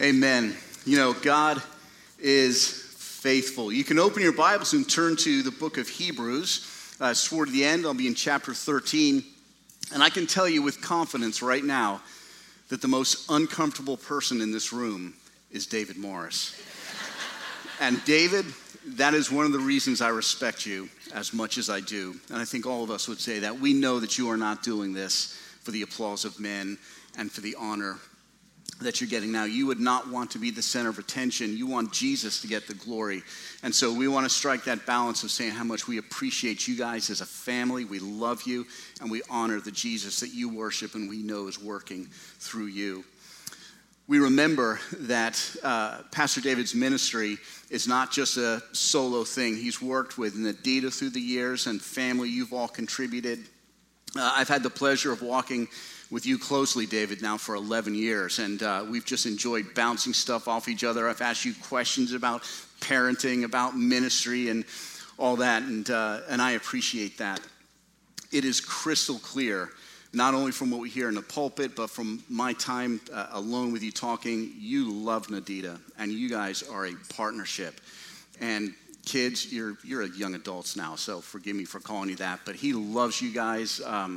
Amen. You know, God is faithful. You can open your Bibles and turn to the book of Hebrews. It's toward the end. I'll be in chapter 13. And I can tell you with confidence right now that the most uncomfortable person in this room is David Morris. And David, that is one of the reasons I respect you as much as I do. And I think all of us would say that. We know that you are not doing this for the applause of men and for the honor that you're getting now. You would not want to be the center of attention. You want Jesus to get the glory. And so we want to strike that balance of saying how much we appreciate you guys as a family. We love you and we honor the Jesus that you worship and we know is working through you. We remember that Pastor David's ministry is not just a solo thing. He's worked with Nadita through the years and family. You've all contributed. I've had the pleasure of walking with you closely, David, now for 11 years, and we've just enjoyed bouncing stuff off each other. I've asked you questions about parenting, about ministry, and all that, and I appreciate that. It is crystal clear, not only from what we hear in the pulpit, but from my time alone with you talking, you love Nadita, and you guys are a partnership. And kids, you're young adults now, so forgive me for calling you that, but he loves you guys,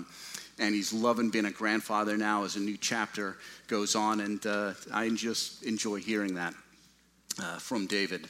and he's loving being a grandfather now as a new chapter goes on, and I just enjoy hearing that from David.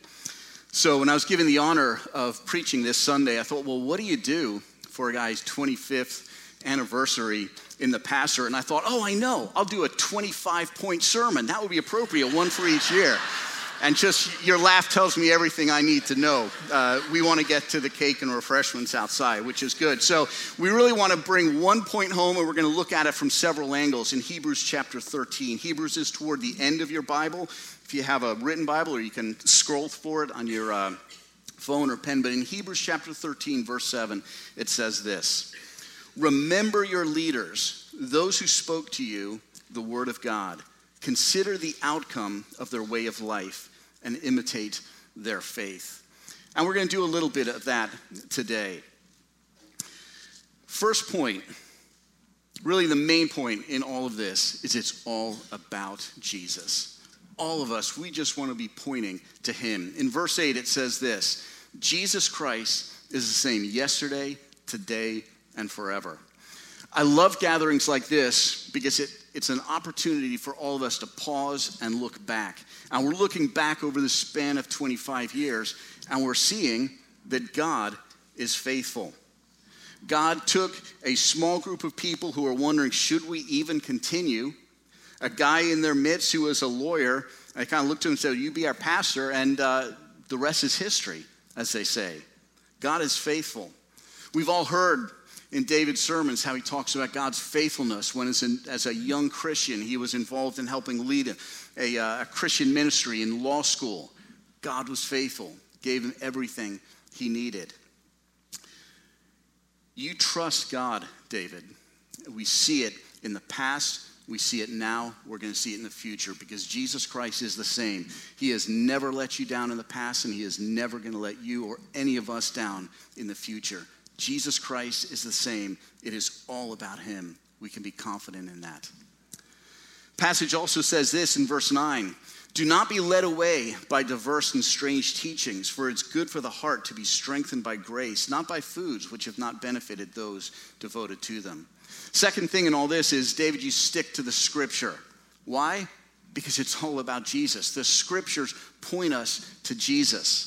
So when I was given the honor of preaching this Sunday, I thought, well, what do you do for a guy's 25th anniversary in the pastor? And I thought, oh, I know, I'll do a 25-point sermon. That would be appropriate, one for each year. And just your laugh tells me everything I need to know. We want to get to the cake and refreshments outside, which is good. So we really want to bring 1 point home, and we're going to look at it from several angles in Hebrews chapter 13. Hebrews is toward the end of your Bible. If you have a written Bible, or you can scroll for it on your phone or pen. But in Hebrews chapter 13, verse 7, it says this: "Remember your leaders, those who spoke to you the word of God. Consider the outcome of their way of life and imitate their faith." And we're going to do a little bit of that today. First point, really the main point in all of this, is it's all about Jesus. All of us, we just want to be pointing to him. In verse 8, it says this: Jesus Christ is the same yesterday, today, and forever. I love gatherings like this because it's an opportunity for all of us to pause and look back. And we're looking back over the span of 25 years, and we're seeing that God is faithful. God took a small group of people who were wondering, should we even continue? A guy in their midst who was a lawyer, I kind of looked to him and said, you be our pastor, and the rest is history, as they say. God is faithful. We've all heard in David's sermons how he talks about God's faithfulness when as a young Christian he was involved in helping lead a Christian ministry in law school. God was faithful, gave him everything he needed. You trust God, David. We see it in the past, we see it now, we're going to see it in the future because Jesus Christ is the same. He has never let you down in the past, and he is never going to let you or any of us down in the future. Jesus Christ is the same. It is all about him. We can be confident in that. Passage also says this in verse 9: "Do not be led away by diverse and strange teachings, for it's good for the heart to be strengthened by grace, not by foods which have not benefited those devoted to them." Second thing in all this is, David, you stick to the scripture. Why? Because it's all about Jesus. The scriptures point us to Jesus.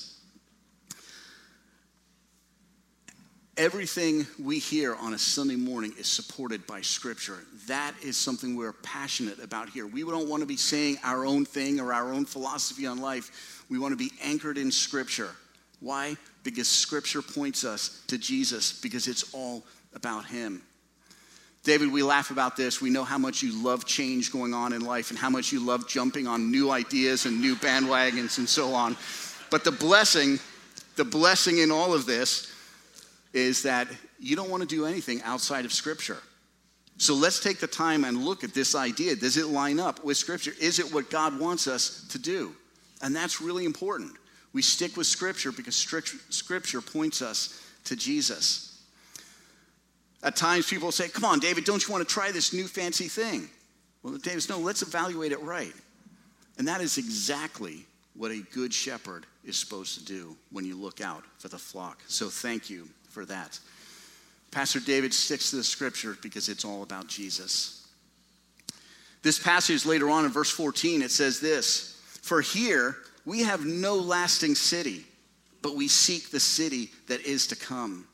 Everything we hear on a Sunday morning is supported by Scripture. That is something we're passionate about here. We don't want to be saying our own thing or our own philosophy on life. We want to be anchored in Scripture. Why? Because Scripture points us to Jesus, because it's all about him. David, we laugh about this. We know how much you love change going on in life and how much you love jumping on new ideas and new bandwagons and so on. But the blessing in all of this is that you don't want to do anything outside of Scripture. So let's take the time and look at this idea. Does it line up with Scripture? Is it what God wants us to do? And that's really important. We stick with Scripture because Scripture points us to Jesus. At times people say, come on, David, don't you want to try this new fancy thing? Well, David says, no, let's evaluate it right. And that is exactly what a good shepherd is supposed to do when you look out for the flock. So thank you for that. Pastor David sticks to the scripture because it's all about Jesus. This passage later on in verse 14, it says this, "For here we have no lasting city, but we seek the city that is to come."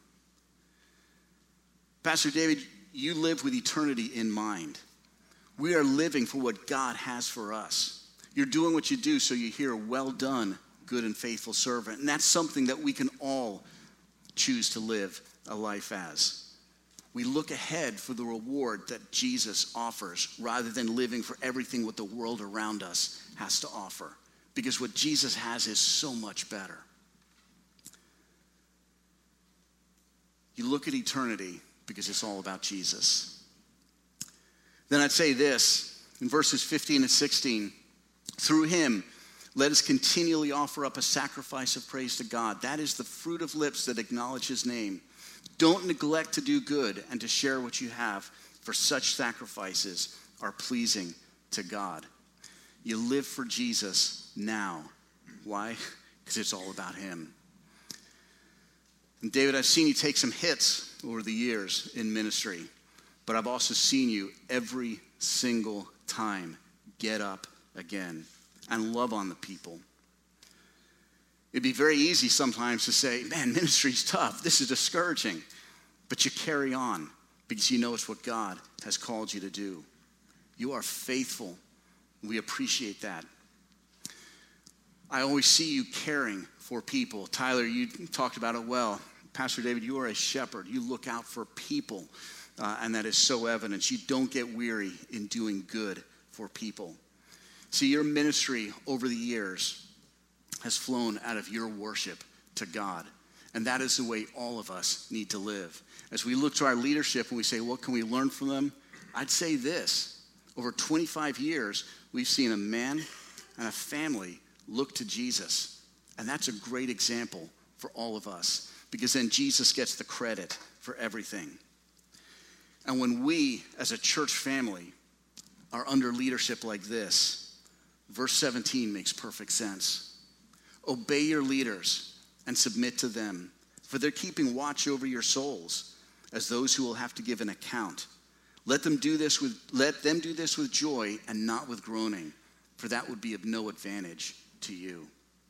Pastor David, you live with eternity in mind. We are living for what God has for us. You're doing what you do so you hear, "Well done, good and faithful servant." And that's something that we can all choose to live a life as. We look ahead for the reward that Jesus offers rather than living for everything what the world around us has to offer. Because what Jesus has is so much better. You look at eternity because it's all about Jesus. Then I'd say this, in verses 15 and 16, "Through him, let us continually offer up a sacrifice of praise to God. That is the fruit of lips that acknowledge his name. Don't neglect to do good and to share what you have, for such sacrifices are pleasing to God." You live for Jesus now. Why? Because it's all about him. And David, I've seen you take some hits over the years in ministry, but I've also seen you every single time get up again and love on the people. It'd be very easy sometimes to say, "Man, ministry's tough. This is discouraging." But you carry on because you know it's what God has called you to do. You are faithful. We appreciate that. I always see you caring for people. Tyler, you talked about it well. Pastor David, you are a shepherd. You look out for people, and that is so evident. You don't get weary in doing good for people. See, your ministry over the years has flown out of your worship to God. And that is the way all of us need to live. As we look to our leadership and we say, what can we learn from them? I'd say this. Over 25 years, we've seen a man and a family look to Jesus. And that's a great example for all of us, because then Jesus gets the credit for everything. And when we, as a church family, are under leadership like this, verse 17 makes perfect sense. "Obey your leaders and submit to them, for they're keeping watch over your souls as those who will have to give an account. Let them do this with joy and not with groaning, for that would be of no advantage to you."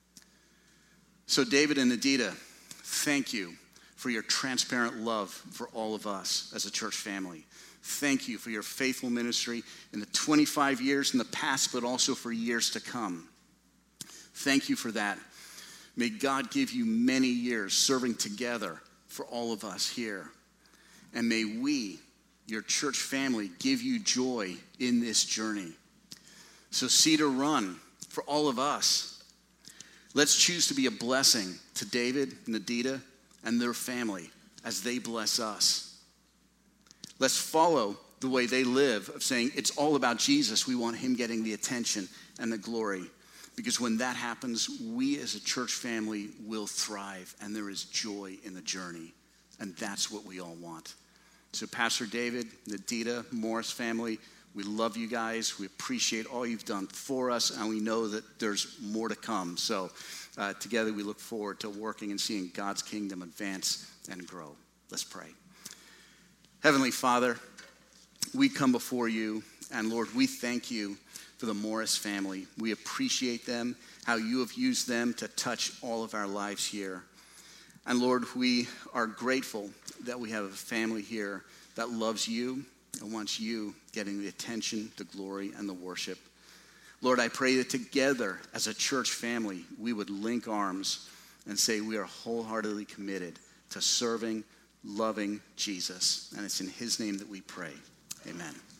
So David and Adita, thank you for your transparent love for all of us as a church family. Thank you for your faithful ministry in the 25 years in the past, but also for years to come. Thank you for that. May God give you many years serving together for all of us here. And may we, your church family, give you joy in this journey. So Cedar Run, for all of us, let's choose to be a blessing to David and Adita and their family as they bless us. Let's follow the way they live of saying it's all about Jesus. We want him getting the attention and the glory. Because when that happens, we as a church family will thrive, and there is joy in the journey. And that's what we all want. So Pastor David, Adita, Morris family, we love you guys. We appreciate all you've done for us, and we know that there's more to come. So together we look forward to working and seeing God's kingdom advance and grow. Let's pray. Heavenly Father, we come before you, and Lord, we thank you for the Morris family. We appreciate them, how you have used them to touch all of our lives here. And Lord, we are grateful that we have a family here that loves you and wants you getting the attention, the glory, and the worship. Lord, I pray that together as a church family, we would link arms and say we are wholeheartedly committed to serving, loving Jesus. And it's in his name that we pray. Amen.